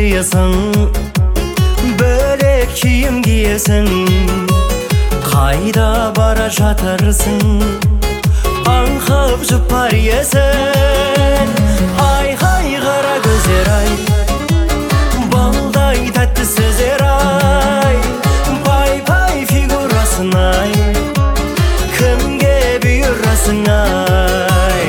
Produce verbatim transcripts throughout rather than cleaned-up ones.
жиысың, бөлек киім киесің, қайда бара жатырсың, аңқып жұпар есің. Ай, ай, қара көздер ай, балдай тәтті сөздер ай, пай, пай фигурасың ай, кімге бұйырасың ай.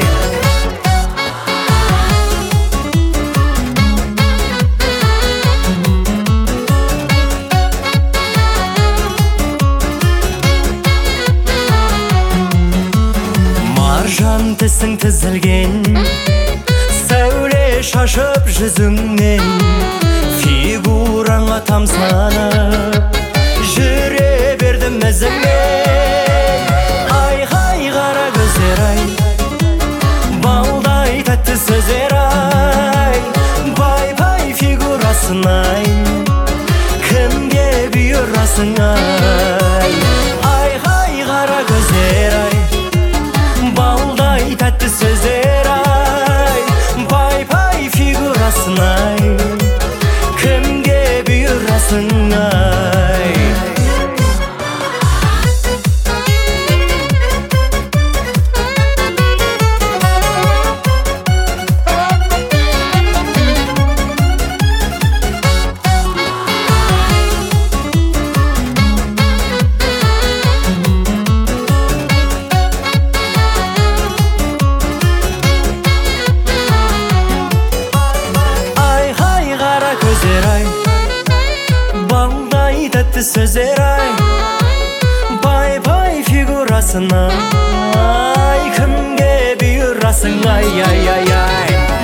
Маржан тісің тізілген, сәуле шашып жүзіңнен, фигураңа тамсанып жүре бердім ізіңмен. Ай, ай, қара көздер ай, балдай тәтті сөздер ай, бай, бай фигурасың ай, кімге бұйырасың ай. Ай, ай, қара көздер ай, балдай тәтті сөздер ай, пай, пай фигурасың ай, кімге бұйырасың ай. Балдай тәтті сөздер ай, бай, бай фигурасың ай, кімге бұйырасың ай, ай, ай, ай.